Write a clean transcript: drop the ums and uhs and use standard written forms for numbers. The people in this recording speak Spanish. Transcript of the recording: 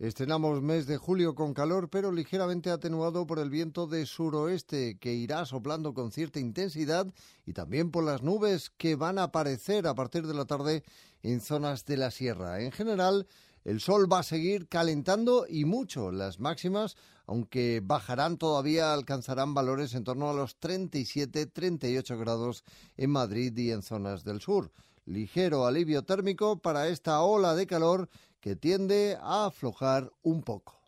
Estrenamos mes de julio con calor, pero ligeramente atenuado por el viento de suroeste, que irá soplando con cierta intensidad, y también por las nubes que van a aparecer a partir de la tarde en zonas de la sierra. En general, el sol va a seguir calentando y mucho. Las máximas, aunque bajarán todavía, alcanzarán valores en torno a los 37-38 grados en Madrid y en zonas del sur. Ligero alivio térmico para esta ola de calor que tiende a aflojar un poco.